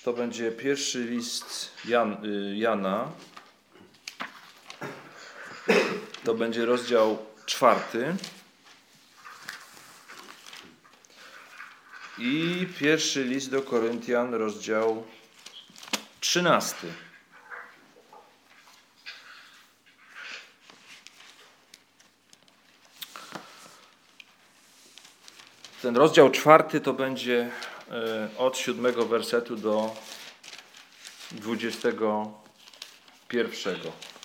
to będzie pierwszy list Jana. To będzie rozdział 4. I pierwszy list do Koryntian, rozdział 13. Ten rozdział 4 to będzie od 7 wersetu do 21.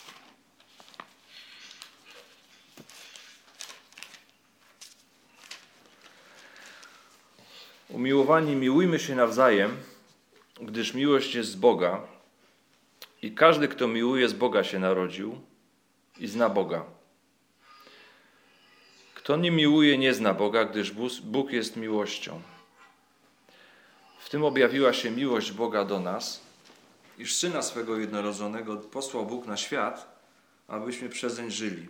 Umiłowani, miłujmy się nawzajem, gdyż miłość jest z Boga i każdy, kto miłuje, z Boga się narodził i zna Boga. Kto nie miłuje, nie zna Boga, gdyż Bóg jest miłością. W tym objawiła się miłość Boga do nas, iż Syna swego jednorodzonego posłał Bóg na świat, abyśmy przezeń żyli.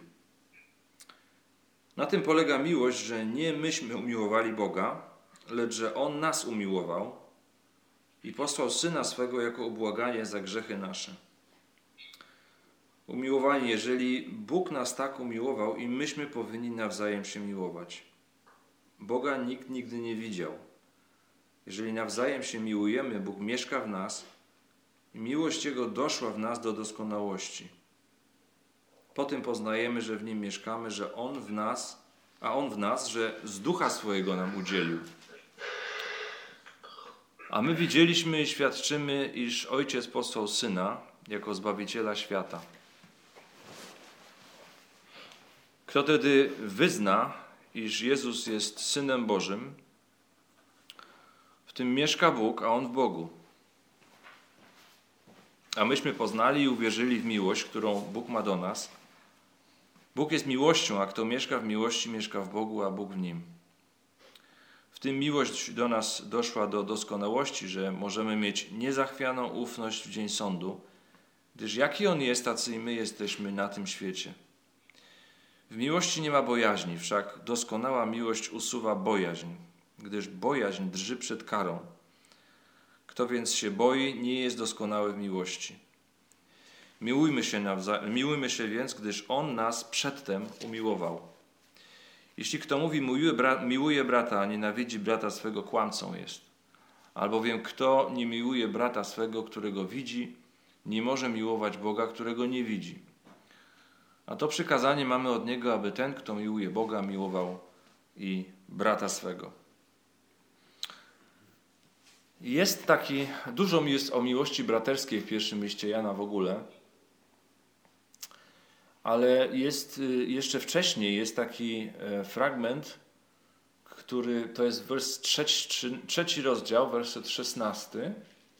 Na tym polega miłość, że nie myśmy umiłowali Boga, lecz że On nas umiłował i posłał Syna swego jako ubłaganie za grzechy nasze. Umiłowani, jeżeli Bóg nas tak umiłował, i myśmy powinni nawzajem się miłować. Boga nikt nigdy nie widział. Jeżeli nawzajem się miłujemy, Bóg mieszka w nas i miłość Jego doszła w nas do doskonałości. Po tym poznajemy, że w Nim mieszkamy, że On w nas, a On w nas, że z Ducha swojego nam udzielił. A my widzieliśmy i świadczymy, iż Ojciec posłał Syna jako Zbawiciela świata. Kto tedy wyzna, iż Jezus jest Synem Bożym, w tym mieszka Bóg, a On w Bogu. A myśmy poznali i uwierzyli w miłość, którą Bóg ma do nas. Bóg jest miłością, a kto mieszka w miłości, mieszka w Bogu, a Bóg w nim. W tym miłość do nas doszła do doskonałości, że możemy mieć niezachwianą ufność w dzień sądu, gdyż jaki On jest, tacy i my jesteśmy na tym świecie. W miłości nie ma bojaźni, wszak doskonała miłość usuwa bojaźń, gdyż bojaźń drży przed karą. Kto więc się boi, nie jest doskonały w miłości. Miłujmy się więc, gdyż On nas przedtem umiłował. Jeśli kto mówi, miłuje brata, a nienawidzi brata swego, kłamcą jest. Albowiem kto nie miłuje brata swego, którego widzi, nie może miłować Boga, którego nie widzi. A to przykazanie mamy od Niego, aby ten, kto miłuje Boga, miłował i brata swego. Dużo jest o miłości braterskiej w pierwszym liście Jana w ogóle, ale jeszcze wcześniej jest taki fragment, który to jest trzeci rozdział, werset 16.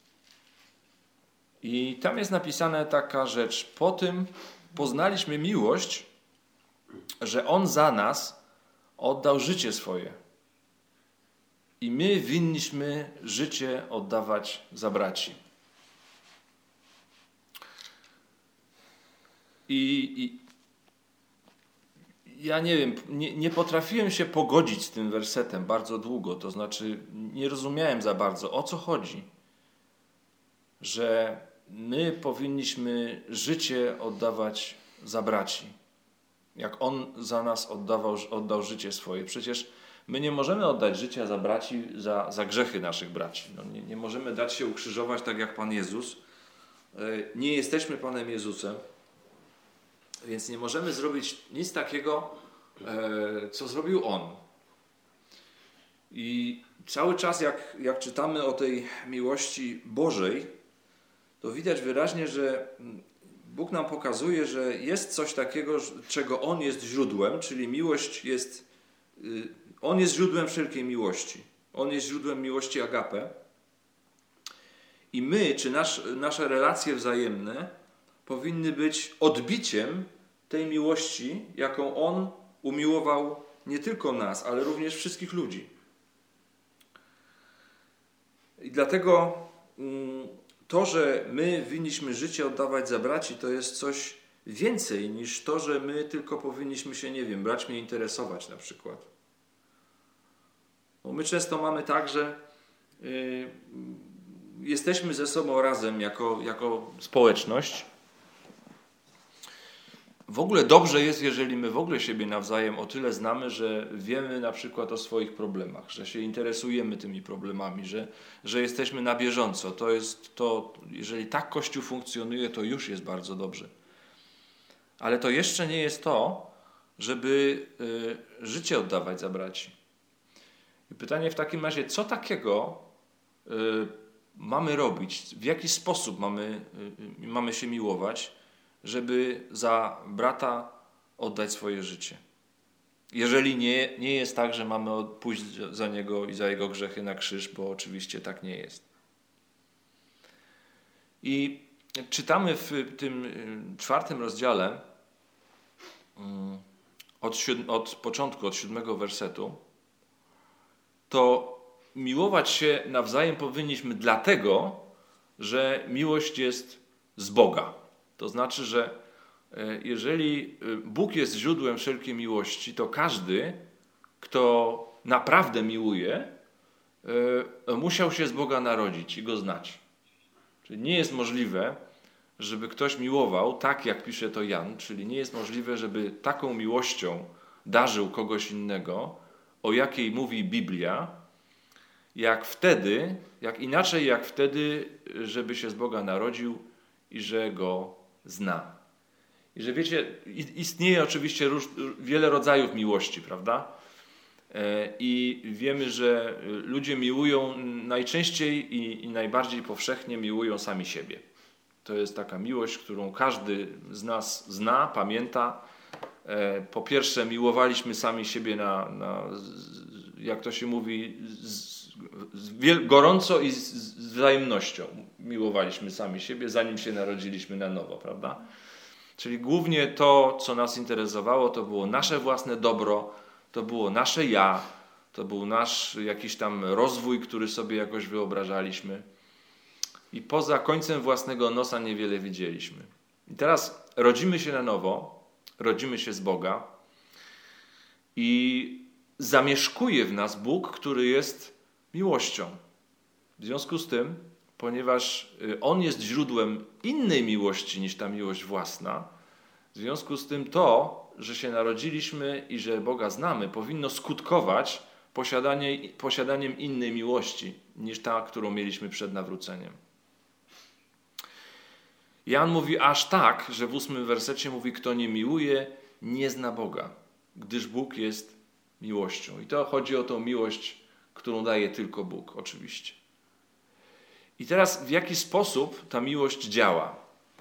I tam jest napisana taka rzecz: po tym poznaliśmy miłość, że On za nas oddał życie swoje. I my winniśmy życie oddawać za braci. I ja nie wiem, nie potrafiłem się pogodzić z tym wersetem bardzo długo. To znaczy nie rozumiałem za bardzo, o co chodzi. Że my powinniśmy życie oddawać za braci. Jak On za nas oddał życie swoje. Przecież my nie możemy oddać życia za braci, za grzechy naszych braci. No, nie możemy dać się ukrzyżować tak jak Pan Jezus. Nie jesteśmy Panem Jezusem. Więc nie możemy zrobić nic takiego, co zrobił On. I cały czas jak czytamy o tej miłości Bożej, to widać wyraźnie, że Bóg nam pokazuje, że jest coś takiego, czego On jest źródłem, czyli miłość jest... On jest źródłem wszelkiej miłości. On jest źródłem miłości agape. I my, czy nasze relacje wzajemne powinny być odbiciem tej miłości, jaką On umiłował nie tylko nas, ale również wszystkich ludzi. I dlatego to, że my winniśmy życie oddawać za braci, to jest coś więcej niż to, że my tylko powinniśmy się, nie wiem, braćmi interesować na przykład. Bo my często mamy tak, że jesteśmy ze sobą razem jako społeczność. W ogóle dobrze jest, jeżeli my w ogóle siebie nawzajem o tyle znamy, że wiemy na przykład o swoich problemach, że się interesujemy tymi problemami, że jesteśmy na bieżąco. Jeżeli tak Kościół funkcjonuje, to już jest bardzo dobrze. Ale to jeszcze nie jest to, żeby życie oddawać za braci. I pytanie w takim razie, co takiego mamy robić, w jaki sposób mamy się miłować, żeby za brata oddać swoje życie. Jeżeli nie jest tak, że mamy pójść za niego i za jego grzechy na krzyż, bo oczywiście tak nie jest. I czytamy w tym 4 rozdziale od początku, od 7 wersetu, to miłować się nawzajem powinniśmy dlatego, że miłość jest z Boga. To znaczy, że jeżeli Bóg jest źródłem wszelkiej miłości, to każdy, kto naprawdę miłuje, musiał się z Boga narodzić i Go znać. Czyli nie jest możliwe, żeby ktoś miłował tak, jak pisze to Jan, czyli nie jest możliwe, żeby taką miłością darzył kogoś innego, o jakiej mówi Biblia, jak wtedy, żeby się z Boga narodził i że Go zna. I że wiecie, istnieje oczywiście wiele rodzajów miłości, prawda? I wiemy, że ludzie miłują najczęściej i najbardziej powszechnie miłują sami siebie. To jest taka miłość, którą każdy z nas zna, pamięta. Po pierwsze, miłowaliśmy sami siebie jak to się mówi, gorąco i z wzajemnością miłowaliśmy sami siebie, zanim się narodziliśmy na nowo, prawda? Czyli głównie to, co nas interesowało, to było nasze własne dobro, to było nasze ja, to był nasz jakiś tam rozwój, który sobie jakoś wyobrażaliśmy. I poza końcem własnego nosa niewiele widzieliśmy. I teraz rodzimy się na nowo, rodzimy się z Boga i zamieszkuje w nas Bóg, który jest miłością. W związku z tym, ponieważ On jest źródłem innej miłości niż ta miłość własna, w związku z tym to, że się narodziliśmy i że Boga znamy, powinno skutkować posiadaniem innej miłości niż ta, którą mieliśmy przed nawróceniem. Jan mówi aż tak, że w 8 wersecie mówi, kto nie miłuje, nie zna Boga, gdyż Bóg jest miłością. I to chodzi o tą miłość, którą daje tylko Bóg, oczywiście. I teraz w jaki sposób ta miłość działa?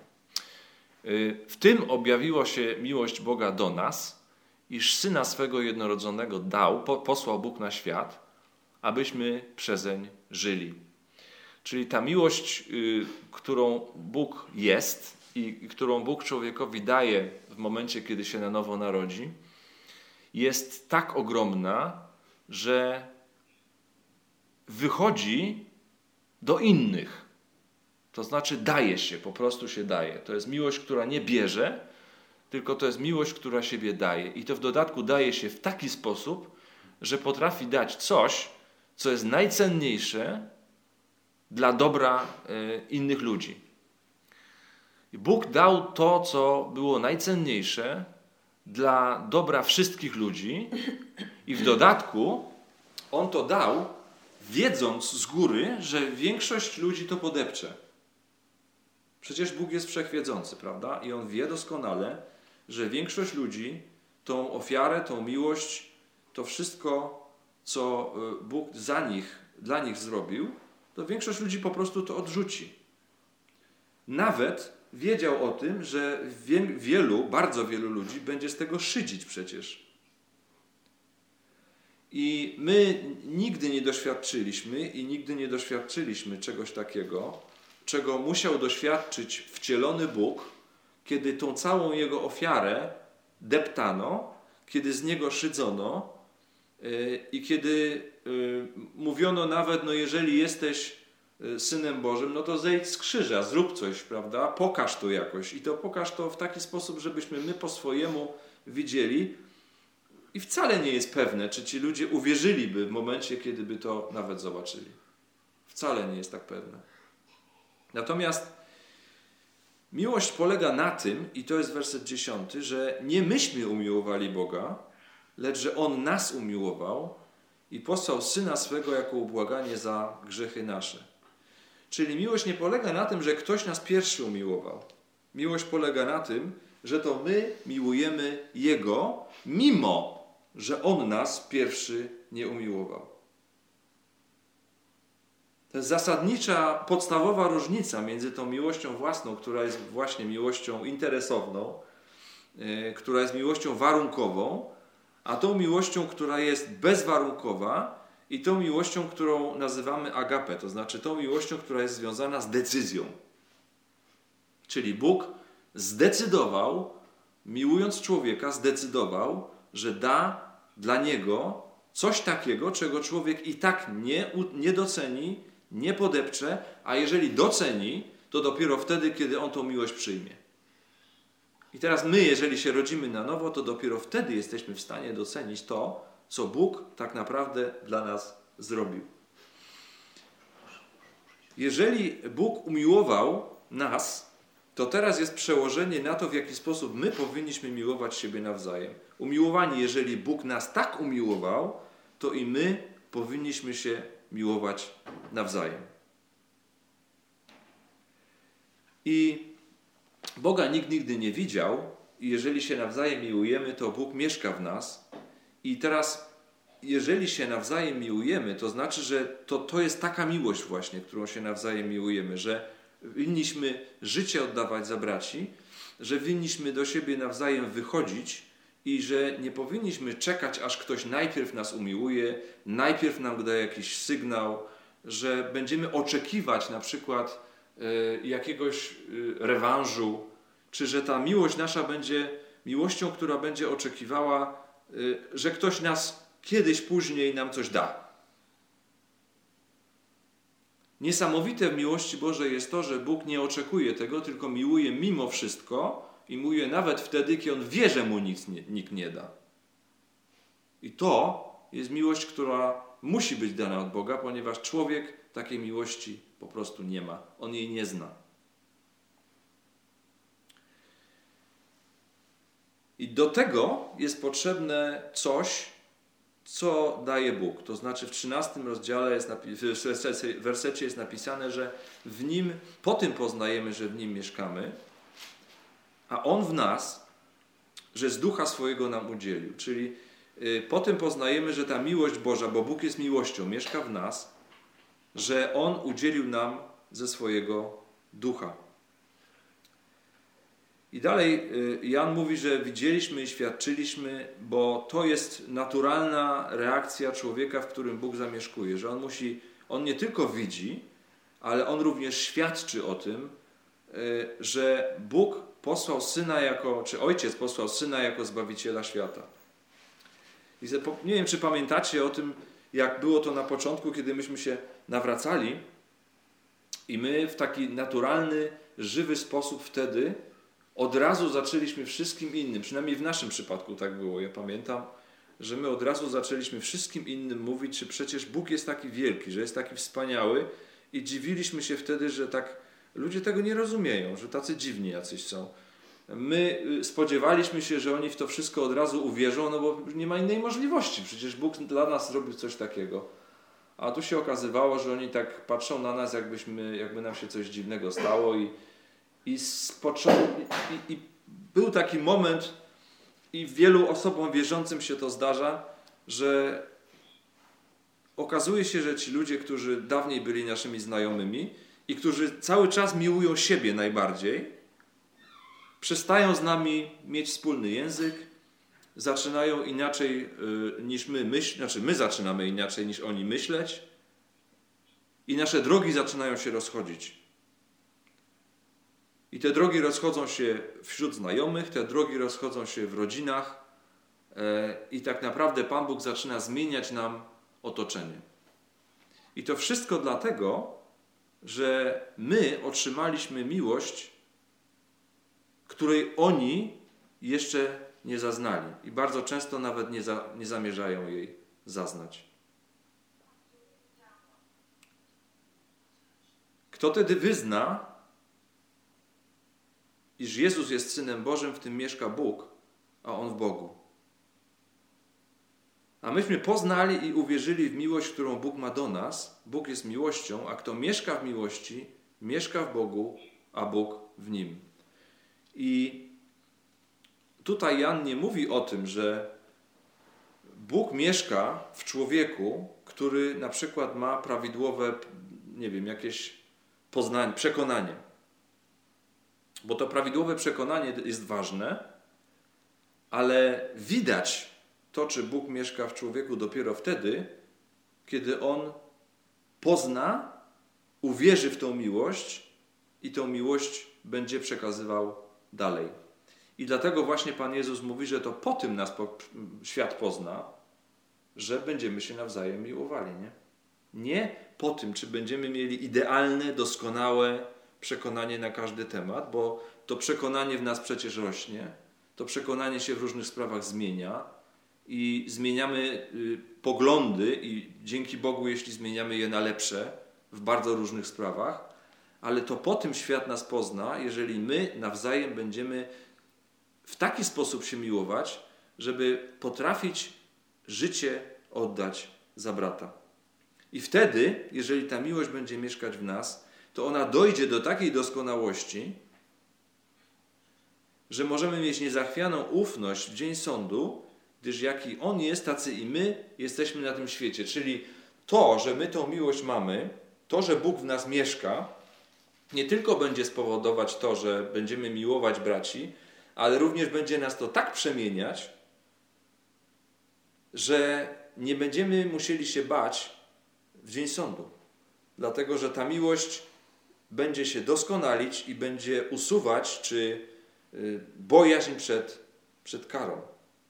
W tym objawiła się miłość Boga do nas, iż Syna swego jednorodzonego dał, posłał Bóg na świat, abyśmy przezeń żyli. Czyli ta miłość, którą Bóg jest i którą Bóg człowiekowi daje w momencie, kiedy się na nowo narodzi, jest tak ogromna, że wychodzi do innych. To znaczy daje się, po prostu się daje. To jest miłość, która nie bierze, tylko to jest miłość, która siebie daje. I to w dodatku daje się w taki sposób, że potrafi dać coś, co jest najcenniejsze dla dobra innych ludzi. I Bóg dał to, co było najcenniejsze dla dobra wszystkich ludzi i w dodatku On to dał, wiedząc z góry, że większość ludzi to podepcze. Przecież Bóg jest wszechwiedzący, prawda? I On wie doskonale, że większość ludzi tą ofiarę, tą miłość, to wszystko, co Bóg dla nich zrobił, to większość ludzi po prostu to odrzuci. Nawet wiedział o tym, że bardzo wielu ludzi będzie z tego szydzić przecież. I my nigdy nie doświadczyliśmy czegoś takiego, czego musiał doświadczyć wcielony Bóg, kiedy tą całą Jego ofiarę deptano, kiedy z Niego szydzono i kiedy mówiono nawet, no jeżeli jesteś Synem Bożym, no to zejdź z krzyża, zrób coś, prawda? Pokaż to jakoś. I to pokaż to w taki sposób, żebyśmy my po swojemu widzieli. I wcale nie jest pewne, czy ci ludzie uwierzyliby w momencie, kiedy by to nawet zobaczyli. Wcale nie jest tak pewne. Natomiast miłość polega na tym, i to jest werset 10, że nie myśmy umiłowali Boga, lecz że On nas umiłował i posłał Syna swego jako ubłaganie za grzechy nasze. Czyli miłość nie polega na tym, że ktoś nas pierwszy umiłował. Miłość polega na tym, że to my miłujemy Jego, mimo że On nas pierwszy nie umiłował. To jest zasadnicza, podstawowa różnica między tą miłością własną, która jest właśnie miłością interesowną, która jest miłością warunkową, a tą miłością, która jest bezwarunkowa i tą miłością, którą nazywamy agape, to znaczy tą miłością, która jest związana z decyzją. Czyli Bóg zdecydował, miłując człowieka, zdecydował, że da dla niego coś takiego, czego człowiek i tak nie doceni, nie podepcze, a jeżeli doceni, to dopiero wtedy, kiedy on tą miłość przyjmie. I teraz my, jeżeli się rodzimy na nowo, to dopiero wtedy jesteśmy w stanie docenić to, co Bóg tak naprawdę dla nas zrobił. Jeżeli Bóg umiłował nas, to teraz jest przełożenie na to, w jaki sposób my powinniśmy miłować siebie nawzajem. Umiłowani, jeżeli Bóg nas tak umiłował, to i my powinniśmy się miłować nawzajem. I Boga nikt nigdy nie widział i jeżeli się nawzajem miłujemy, to Bóg mieszka w nas. I teraz, jeżeli się nawzajem miłujemy, to znaczy, że to jest taka miłość właśnie, którą się nawzajem miłujemy, że winniśmy życie oddawać za braci, że winniśmy do siebie nawzajem wychodzić i że nie powinniśmy czekać, aż ktoś najpierw nas umiłuje, najpierw nam da jakiś sygnał, że będziemy oczekiwać na przykład jakiegoś rewanżu, czy że ta miłość nasza będzie miłością, która będzie oczekiwała, że ktoś nas kiedyś później nam coś da. Niesamowite w miłości Bożej jest to, że Bóg nie oczekuje tego, tylko miłuje mimo wszystko i miłuje nawet wtedy, kiedy On wie, że mu nikt nie da. I to jest miłość, która musi być dana od Boga, ponieważ człowiek takiej miłości po prostu nie ma. On jej nie zna. I do tego jest potrzebne coś, co daje Bóg. To znaczy w 13 rozdziale w wersecie jest napisane, że w Nim, po tym poznajemy, że w Nim mieszkamy, a On w nas, że z Ducha swojego nam udzielił. Czyli po tym poznajemy, że ta miłość Boża, bo Bóg jest miłością, mieszka w nas, że On udzielił nam ze swojego Ducha. I dalej Jan mówi, że widzieliśmy i świadczyliśmy, bo to jest naturalna reakcja człowieka, w którym Bóg zamieszkuje, że on nie tylko widzi, ale on również świadczy o tym, że Bóg posłał Syna czy Ojciec posłał Syna jako Zbawiciela świata. I nie wiem, czy pamiętacie o tym, jak było to na początku, kiedy myśmy się nawracali i my w taki naturalny, żywy sposób wtedy od razu zaczęliśmy wszystkim innym, przynajmniej w naszym przypadku tak było, ja pamiętam, że my od razu zaczęliśmy wszystkim innym mówić, że przecież Bóg jest taki wielki, że jest taki wspaniały i dziwiliśmy się wtedy, że tak ludzie tego nie rozumieją, że tacy dziwni jacyś są. My spodziewaliśmy się, że oni w to wszystko od razu uwierzą, no bo nie ma innej możliwości, przecież Bóg dla nas zrobił coś takiego. A tu się okazywało, że oni tak patrzą na nas, jakby nam się coś dziwnego stało i był taki moment i wielu osobom wierzącym się to zdarza, że okazuje się, że ci ludzie, którzy dawniej byli naszymi znajomymi i którzy cały czas miłują siebie najbardziej, przestają z nami mieć wspólny język, zaczynają inaczej niż my zaczynamy inaczej niż oni myśleć i nasze drogi zaczynają się rozchodzić. I te drogi rozchodzą się wśród znajomych, te drogi rozchodzą się w rodzinach i tak naprawdę Pan Bóg zaczyna zmieniać nam otoczenie. I to wszystko dlatego, że my otrzymaliśmy miłość, której oni jeszcze nie zaznali i bardzo często nawet nie zamierzają jej zaznać. Kto tedy wyzna, iż Jezus jest Synem Bożym, w tym mieszka Bóg, a On w Bogu. A myśmy poznali i uwierzyli w miłość, którą Bóg ma do nas. Bóg jest miłością, a kto mieszka w miłości, mieszka w Bogu, a Bóg w nim. I tutaj Jan nie mówi o tym, że Bóg mieszka w człowieku, który na przykład ma prawidłowe, jakieś przekonanie. Bo to prawidłowe przekonanie jest ważne, ale widać to, czy Bóg mieszka w człowieku dopiero wtedy, kiedy on pozna, uwierzy w tą miłość i tą miłość będzie przekazywał dalej. I dlatego właśnie Pan Jezus mówi, że to po tym nas świat pozna, że będziemy się nawzajem miłowali. Nie po tym, czy będziemy mieli idealne, doskonałe przekonanie na każdy temat, bo to przekonanie w nas przecież rośnie, to przekonanie się w różnych sprawach zmienia i zmieniamy poglądy i dzięki Bogu, jeśli zmieniamy je na lepsze w bardzo różnych sprawach, ale to po tym świat nas pozna, jeżeli my nawzajem będziemy w taki sposób się miłować, żeby potrafić życie oddać za brata. I wtedy, jeżeli ta miłość będzie mieszkać w nas, to ona dojdzie do takiej doskonałości, że możemy mieć niezachwianą ufność w dzień sądu, gdyż jaki On jest, tacy i my jesteśmy na tym świecie. Czyli to, że my tą miłość mamy, to, że Bóg w nas mieszka, nie tylko będzie spowodować to, że będziemy miłować braci, ale również będzie nas to tak przemieniać, że nie będziemy musieli się bać w dzień sądu. Dlatego, że ta miłość będzie się doskonalić i będzie usuwać, czy bojaźń przed karą.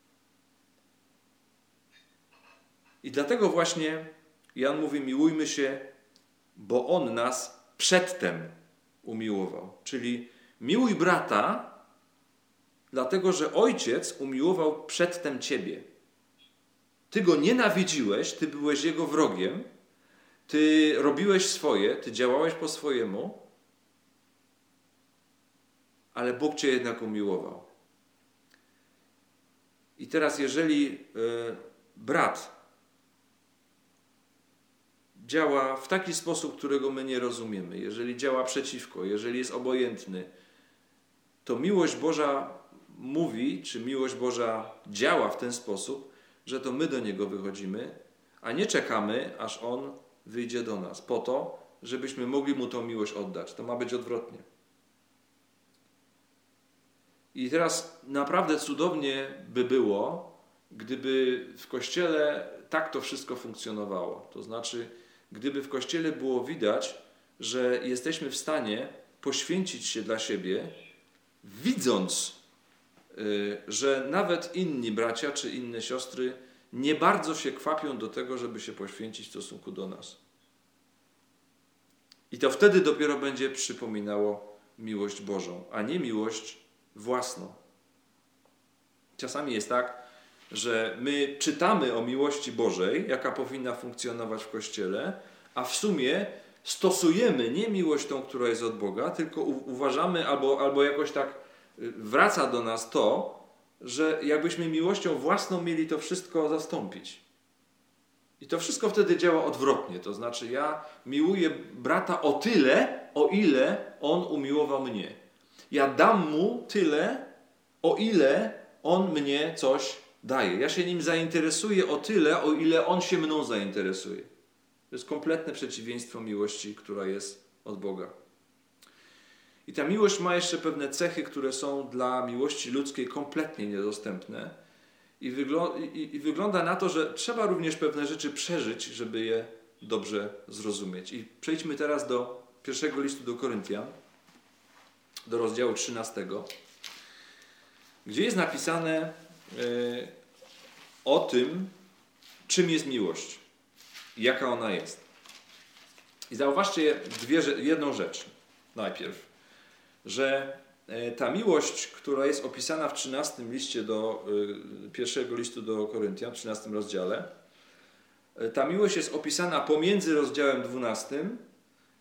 I dlatego właśnie Jan mówi, miłujmy się, bo On nas przedtem umiłował. Czyli miłuj brata, dlatego, że Ojciec umiłował przedtem ciebie. Ty go nienawidziłeś, ty byłeś jego wrogiem, ty robiłeś swoje, ty działałeś po swojemu, ale Bóg cię jednak umiłował. I teraz jeżeli brat działa w taki sposób, którego my nie rozumiemy, jeżeli działa przeciwko, jeżeli jest obojętny, to miłość Boża mówi, czy miłość Boża działa w ten sposób, że to my do Niego wychodzimy, a nie czekamy, aż On wyjdzie do nas, po to, żebyśmy mogli Mu tą miłość oddać. To ma być odwrotnie. I teraz naprawdę cudownie by było, gdyby w Kościele tak to wszystko funkcjonowało. To znaczy, gdyby w Kościele było widać, że jesteśmy w stanie poświęcić się dla siebie, widząc, że nawet inni bracia czy inne siostry nie bardzo się kwapią do tego, żeby się poświęcić w stosunku do nas. I to wtedy dopiero będzie przypominało miłość Bożą, a nie miłość własną. Czasami jest tak, że my czytamy o miłości Bożej, jaka powinna funkcjonować w Kościele, a w sumie stosujemy nie miłość tą, która jest od Boga, tylko uważamy albo jakoś tak wraca do nas to, że jakbyśmy miłością własną mieli to wszystko zastąpić. I to wszystko wtedy działa odwrotnie. To znaczy ja miłuję brata o tyle, o ile on umiłował mnie. Ja dam mu tyle, o ile on mnie coś daje. Ja się nim zainteresuję o tyle, o ile on się mną zainteresuje. To jest kompletne przeciwieństwo miłości, która jest od Boga. I ta miłość ma jeszcze pewne cechy, które są dla miłości ludzkiej kompletnie niedostępne. I wygląda na to, że trzeba również pewne rzeczy przeżyć, żeby je dobrze zrozumieć. I przejdźmy teraz do pierwszego listu do Koryntian, do rozdziału 13, gdzie jest napisane o tym, czym jest miłość i jaka ona jest. I zauważcie jedną rzecz najpierw, że ta miłość, która jest opisana w 13 liście pierwszego listu do Koryntian, w 13 rozdziale, ta miłość jest opisana pomiędzy rozdziałem 12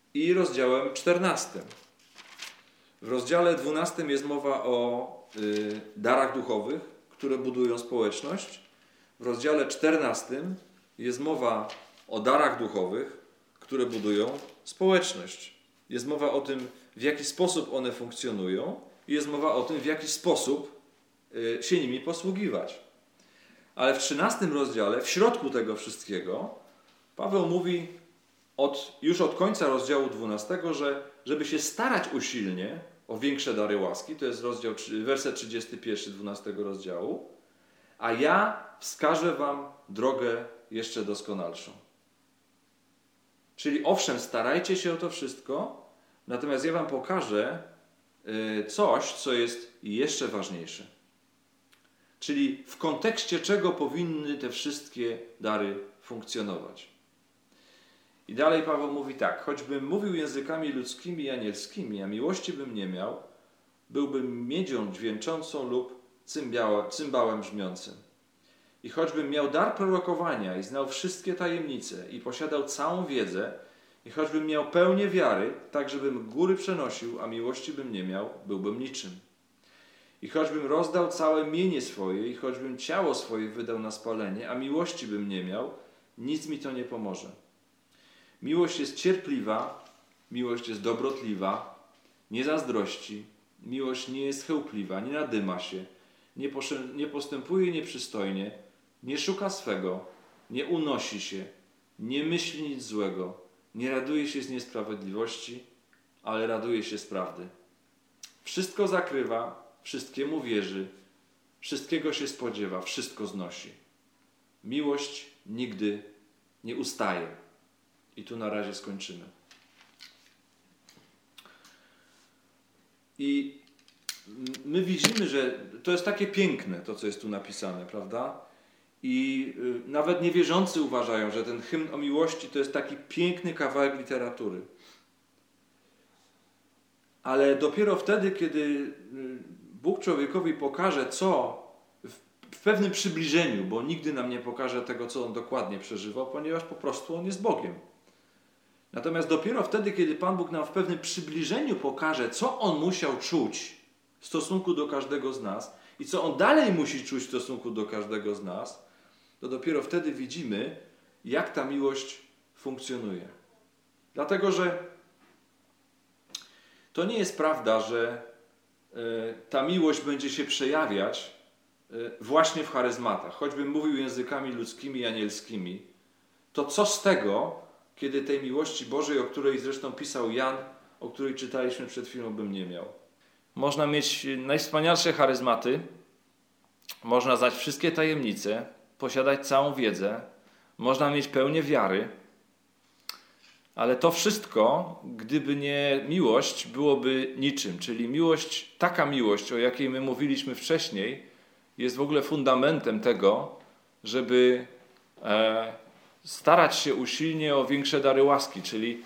i rozdziałem 14. W rozdziale 12 jest mowa o darach duchowych, które budują społeczność. W rozdziale 14 jest mowa o darach duchowych, które budują społeczność. Jest mowa o tym, w jaki sposób one funkcjonują i jest mowa o tym, w jaki sposób się nimi posługiwać. Ale w 13 rozdziale, w środku tego wszystkiego, Paweł mówi już od końca rozdziału 12, że żeby się starać usilnie o większe dary łaski, to jest werset 31 12 rozdziału, a ja wskażę wam drogę jeszcze doskonalszą. Czyli owszem, starajcie się o to wszystko, natomiast ja wam pokażę coś, co jest jeszcze ważniejsze. Czyli w kontekście czego powinny te wszystkie dary funkcjonować. I dalej Paweł mówi tak: choćbym mówił językami ludzkimi i anielskimi, a miłości bym nie miał, byłbym miedzią dźwięczącą lub cymbałem brzmiącym. I choćbym miał dar prorokowania i znał wszystkie tajemnice i posiadał całą wiedzę, i choćbym miał pełnię wiary, tak żebym góry przenosił, a miłości bym nie miał, byłbym niczym. I choćbym rozdał całe mienie swoje, i choćbym ciało swoje wydał na spalenie, a miłości bym nie miał, nic mi to nie pomoże. Miłość jest cierpliwa, miłość jest dobrotliwa, nie zazdrości, miłość nie jest chełpliwa, nie nadyma się, nie postępuje nieprzystojnie, nie szuka swego, nie unosi się, nie myśli nic złego, nie raduje się z niesprawiedliwości, ale raduje się z prawdy. Wszystko zakrywa, wszystkiemu wierzy, wszystkiego się spodziewa, wszystko znosi. Miłość nigdy nie ustaje. I tu na razie skończymy. I my widzimy, że to jest takie piękne, to co jest tu napisane, prawda? I nawet niewierzący uważają, że ten hymn o miłości to jest taki piękny kawałek literatury. Ale dopiero wtedy, kiedy Bóg człowiekowi pokaże, co w pewnym przybliżeniu, bo nigdy nam nie pokaże tego, co on dokładnie przeżywał, ponieważ po prostu on jest Bogiem. Natomiast dopiero wtedy, kiedy Pan Bóg nam w pewnym przybliżeniu pokaże, co on musiał czuć w stosunku do każdego z nas i co on dalej musi czuć w stosunku do każdego z nas, to dopiero wtedy widzimy, jak ta miłość funkcjonuje. Dlatego, że to nie jest prawda, że ta miłość będzie się przejawiać właśnie w charyzmatach. Choćbym mówił językami ludzkimi i anielskimi, to co z tego, kiedy tej miłości Bożej, o której zresztą pisał Jan, o której czytaliśmy przed chwilą, bym nie miał. Można mieć najwspanialsze charyzmaty, można znać wszystkie tajemnice, posiadać całą wiedzę, można mieć pełnię wiary, ale to wszystko, gdyby nie miłość, byłoby niczym. Czyli miłość, taka miłość, o jakiej my mówiliśmy wcześniej, jest w ogóle fundamentem tego, żeby starać się usilnie o większe dary łaski. Czyli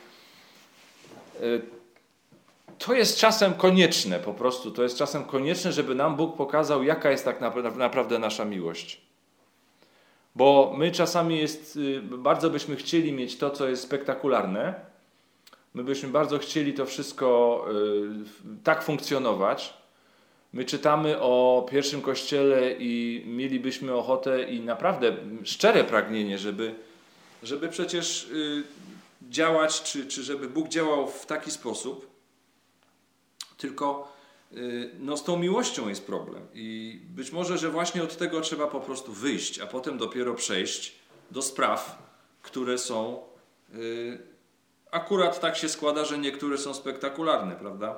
to jest czasem konieczne po prostu. To jest czasem konieczne, żeby nam Bóg pokazał, jaka jest tak naprawdę nasza miłość. Bo my czasami bardzo byśmy chcieli mieć to, co jest spektakularne. My byśmy bardzo chcieli to wszystko tak funkcjonować. My czytamy o pierwszym Kościele i mielibyśmy ochotę i naprawdę szczere pragnienie, żeby przecież działać, czy żeby Bóg działał w taki sposób. Tylko z tą miłością jest problem. I być może, że właśnie od tego trzeba po prostu wyjść, a potem dopiero przejść do spraw, które są... Akurat tak się składa, że niektóre są spektakularne, prawda?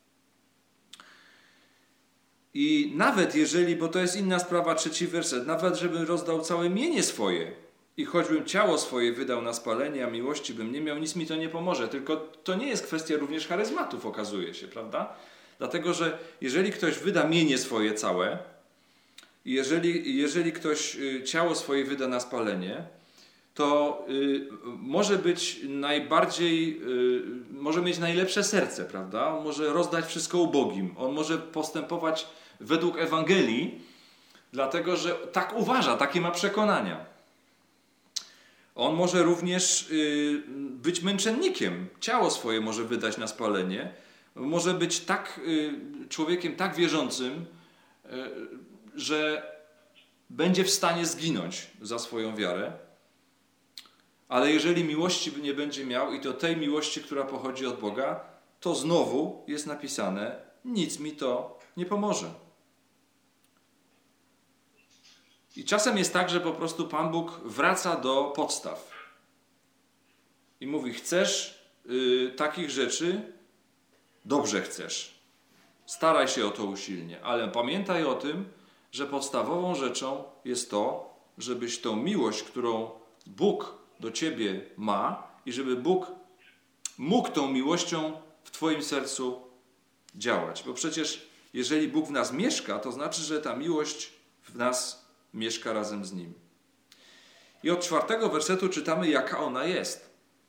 I nawet jeżeli, bo to jest inna sprawa, 3 werset, nawet żebym rozdał całe mienie swoje i choćbym ciało swoje wydał na spalenie, a miłości bym nie miał, nic mi to nie pomoże. Tylko to nie jest kwestia również charyzmatów, okazuje się, prawda? Dlatego, że jeżeli ktoś wyda mienie swoje całe, jeżeli ktoś ciało swoje wyda na spalenie, to może być może mieć najlepsze serce, prawda? On może rozdać wszystko ubogim. On może postępować według Ewangelii, dlatego, że tak uważa, takie ma przekonania. On może również być męczennikiem. Ciało swoje może wydać na spalenie. Może być człowiekiem tak wierzącym, że będzie w stanie zginąć za swoją wiarę. Ale jeżeli miłości nie będzie miał, i to tej miłości, która pochodzi od Boga, to znowu jest napisane, nic mi to nie pomoże. I czasem jest tak, że po prostu Pan Bóg wraca do podstaw. I mówi, chcesz takich rzeczy? Dobrze chcesz. Staraj się o to usilnie. Ale pamiętaj o tym, że podstawową rzeczą jest to, żebyś tą miłość, którą Bóg do ciebie ma i żeby Bóg mógł tą miłością w twoim sercu działać. Bo przecież jeżeli Bóg w nas mieszka, to znaczy, że ta miłość w nas mieszka razem z Nim. I od 4 wersetu czytamy, jaka ona jest.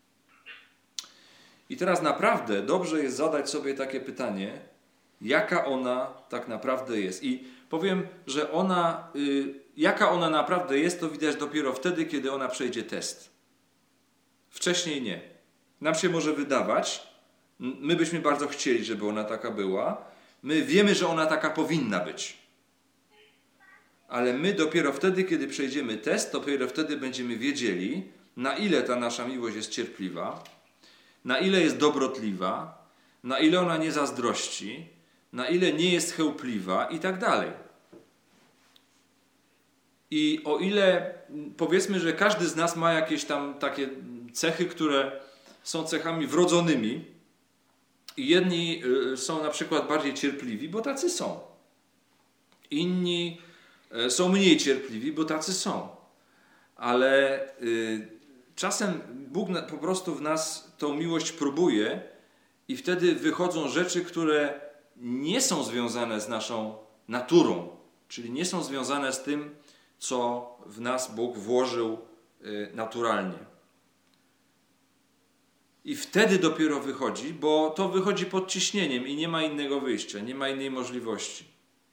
I teraz naprawdę dobrze jest zadać sobie takie pytanie, jaka ona tak naprawdę jest. I powiem, że jaka ona naprawdę jest, to widać dopiero wtedy, kiedy ona przejdzie test. Wcześniej nie. Nam się może wydawać, my byśmy bardzo chcieli, żeby ona taka była. My wiemy, że ona taka powinna być. Ale my dopiero wtedy, kiedy przejdziemy test, dopiero wtedy będziemy wiedzieli, na ile ta nasza miłość jest cierpliwa, na ile jest dobrotliwa, na ile ona nie zazdrości, na ile nie jest chełpliwa i tak dalej. I o ile powiedzmy, że każdy z nas ma jakieś tam takie cechy, które są cechami wrodzonymi i jedni są na przykład bardziej cierpliwi, bo tacy są. Inni są mniej cierpliwi, bo tacy są. Ale czasem Bóg po prostu w nas tą miłość próbuje i wtedy wychodzą rzeczy, które nie są związane z naszą naturą, czyli nie są związane z tym, co w nas Bóg włożył naturalnie. I wtedy dopiero wychodzi, bo to wychodzi pod ciśnieniem i nie ma innego wyjścia, nie ma innej możliwości.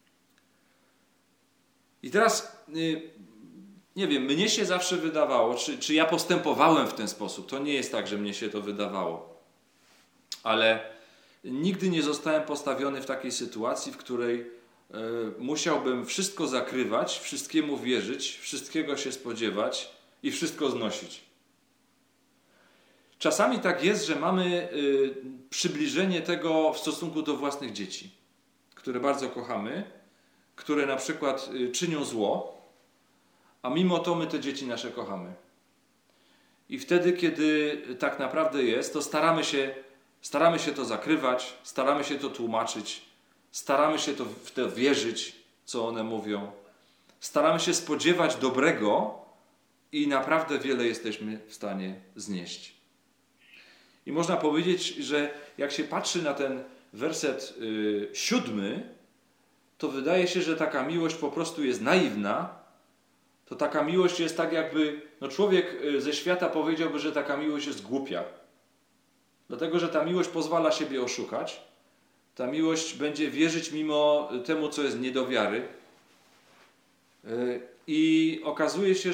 I teraz, nie wiem, mnie się zawsze wydawało, czy ja postępowałem w ten sposób. To nie jest tak, że mnie się to wydawało. Ale nigdy nie zostałem postawiony w takiej sytuacji, w której musiałbym wszystko zakrywać, wszystkiemu wierzyć, wszystkiego się spodziewać i wszystko znosić. Czasami tak jest, że mamy przybliżenie tego w stosunku do własnych dzieci, które bardzo kochamy, które na przykład czynią zło, a mimo to my te dzieci nasze kochamy. I wtedy, kiedy tak naprawdę jest, to staramy się to zakrywać, staramy się to tłumaczyć, staramy się w to wierzyć, co one mówią. Staramy się spodziewać dobrego i naprawdę wiele jesteśmy w stanie znieść. I można powiedzieć, że jak się patrzy na ten werset 7, to wydaje się, że taka miłość po prostu jest naiwna. To taka miłość jest tak jakby, człowiek ze świata powiedziałby, że taka miłość jest głupia. Dlatego, że ta miłość pozwala siebie oszukać. Ta miłość będzie wierzyć mimo temu, co jest nie do wiary. I okazuje się,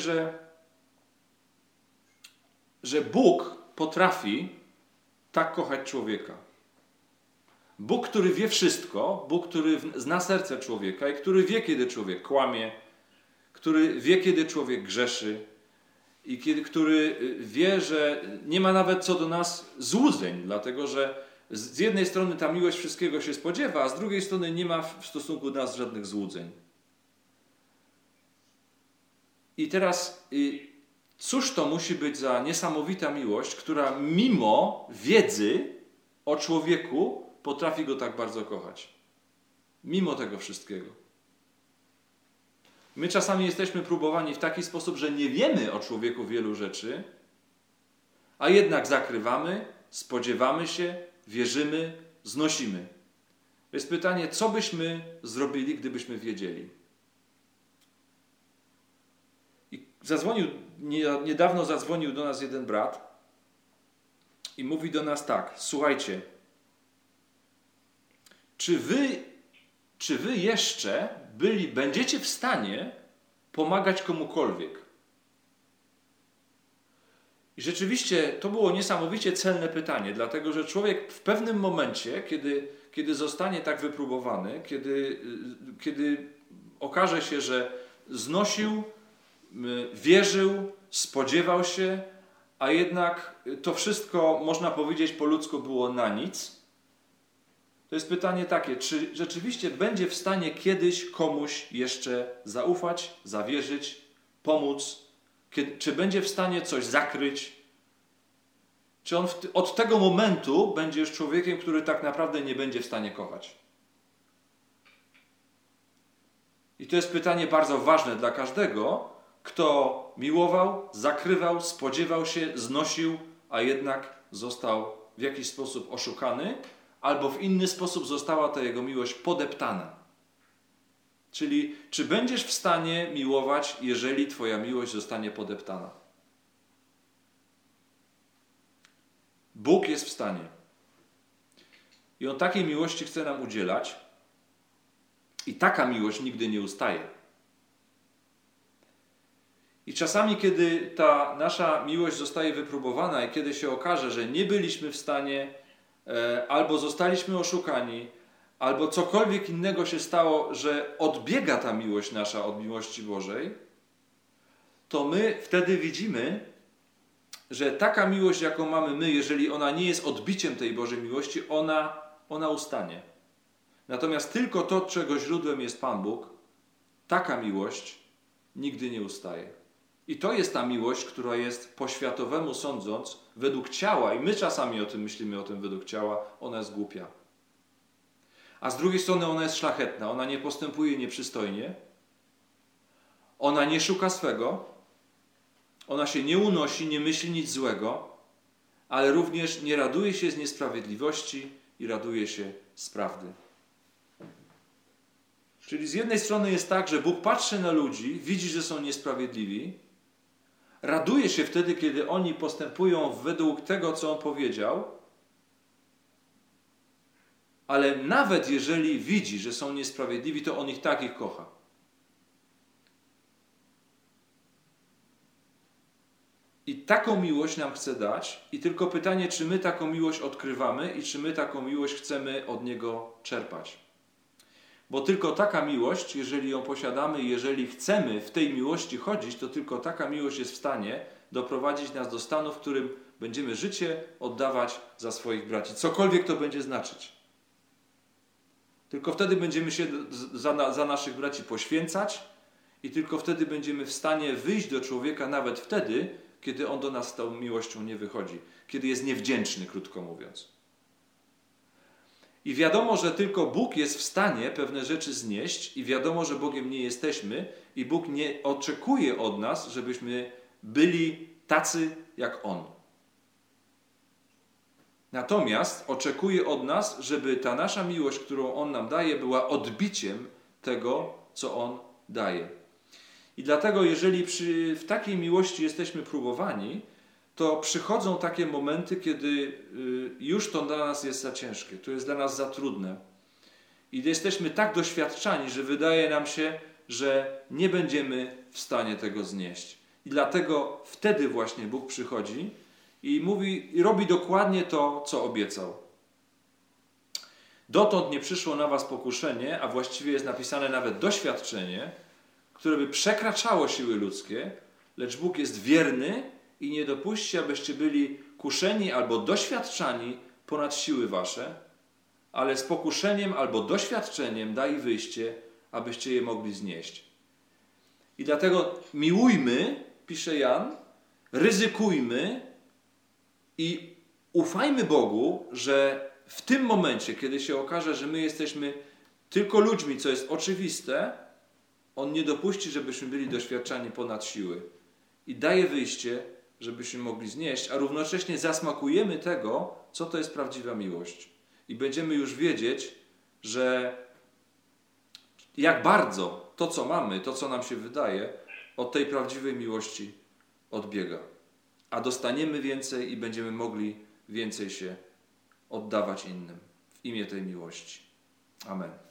że Bóg potrafi tak kochać człowieka. Bóg, który wie wszystko, Bóg, który zna serce człowieka i który wie, kiedy człowiek kłamie, który wie, kiedy człowiek grzeszy i który wie, że nie ma nawet co do nas złudzeń, dlatego że z jednej strony ta miłość wszystkiego się spodziewa, a z drugiej strony nie ma w stosunku do nas żadnych złudzeń. I teraz cóż to musi być za niesamowita miłość, która mimo wiedzy o człowieku potrafi go tak bardzo kochać. Mimo tego wszystkiego. My czasami jesteśmy próbowani w taki sposób, że nie wiemy o człowieku wielu rzeczy, a jednak zakrywamy, spodziewamy się, wierzymy, znosimy. Jest pytanie, co byśmy zrobili, gdybyśmy wiedzieli? I niedawno zadzwonił do nas jeden brat i mówi do nas tak: słuchajcie, czy wy jeszcze będziecie w stanie pomagać komukolwiek? I rzeczywiście to było niesamowicie celne pytanie, dlatego że człowiek w pewnym momencie, kiedy zostanie tak wypróbowany, kiedy okaże się, że znosił, wierzył, spodziewał się, a jednak to wszystko, można powiedzieć po ludzku, było na nic, to jest pytanie takie, czy rzeczywiście będzie w stanie kiedyś komuś jeszcze zaufać, zawierzyć, pomóc, czy będzie w stanie coś zakryć, czy on od tego momentu będzie już człowiekiem, który tak naprawdę nie będzie w stanie kochać. I to jest pytanie bardzo ważne dla każdego, kto miłował, zakrywał, spodziewał się, znosił, a jednak został w jakiś sposób oszukany, albo w inny sposób została ta jego miłość podeptana. Czyli czy będziesz w stanie miłować, jeżeli twoja miłość zostanie podeptana? Bóg jest w stanie. I On takiej miłości chce nam udzielać. I taka miłość nigdy nie ustaje. I czasami, kiedy ta nasza miłość zostaje wypróbowana i kiedy się okaże, że nie byliśmy w stanie, albo zostaliśmy oszukani, albo cokolwiek innego się stało, że odbiega ta miłość nasza od miłości Bożej, to my wtedy widzimy, że taka miłość, jaką mamy my, jeżeli ona nie jest odbiciem tej Bożej miłości, ona ustanie. Natomiast tylko to, czego źródłem jest Pan Bóg, taka miłość nigdy nie ustaje. I to jest ta miłość, która jest po światowemu sądząc, według ciała, i my czasami o tym myślimy, o tym według ciała, ona jest głupia. A z drugiej strony ona jest szlachetna, ona nie postępuje nieprzystojnie, ona nie szuka swego, ona się nie unosi, nie myśli nic złego, ale również nie raduje się z niesprawiedliwości i raduje się z prawdy. Czyli z jednej strony jest tak, że Bóg patrzy na ludzi, widzi, że są niesprawiedliwi, raduje się wtedy, kiedy oni postępują według tego, co On powiedział, ale nawet jeżeli widzi, że są niesprawiedliwi, to On ich kocha. I taką miłość nam chce dać i tylko pytanie, czy my taką miłość odkrywamy i czy my taką miłość chcemy od Niego czerpać. Bo tylko taka miłość, jeżeli ją posiadamy i jeżeli chcemy w tej miłości chodzić, to tylko taka miłość jest w stanie doprowadzić nas do stanu, w którym będziemy życie oddawać za swoich braci. Cokolwiek to będzie znaczyć. Tylko wtedy będziemy się za naszych braci poświęcać i tylko wtedy będziemy w stanie wyjść do człowieka nawet wtedy, kiedy on do nas z tą miłością nie wychodzi. Kiedy jest niewdzięczny, krótko mówiąc. I wiadomo, że tylko Bóg jest w stanie pewne rzeczy znieść i wiadomo, że Bogiem nie jesteśmy i Bóg nie oczekuje od nas, żebyśmy byli tacy jak On. Natomiast oczekuje od nas, żeby ta nasza miłość, którą On nam daje, była odbiciem tego, co On daje. I dlatego, jeżeli w takiej miłości jesteśmy próbowani, to przychodzą takie momenty, kiedy już to dla nas jest za ciężkie, to jest dla nas za trudne. I jesteśmy tak doświadczani, że wydaje nam się, że nie będziemy w stanie tego znieść. I dlatego wtedy właśnie Bóg przychodzi i mówi, i robi dokładnie to, co obiecał. Dotąd nie przyszło na was pokuszenie, a właściwie jest napisane nawet doświadczenie, które by przekraczało siły ludzkie, lecz Bóg jest wierny i nie dopuści, abyście byli kuszeni albo doświadczani ponad siły wasze, ale z pokuszeniem albo doświadczeniem daj wyjście, abyście je mogli znieść. I dlatego miłujmy, pisze Jan, ryzykujmy i ufajmy Bogu, że w tym momencie, kiedy się okaże, że my jesteśmy tylko ludźmi, co jest oczywiste, On nie dopuści, żebyśmy byli doświadczani ponad siły. I daje wyjście, żebyśmy mogli znieść, a równocześnie zasmakujemy tego, co to jest prawdziwa miłość. I będziemy już wiedzieć, że jak bardzo to, co mamy, to, co nam się wydaje, od tej prawdziwej miłości odbiega. A dostaniemy więcej i będziemy mogli więcej się oddawać innym w imię tej miłości. Amen.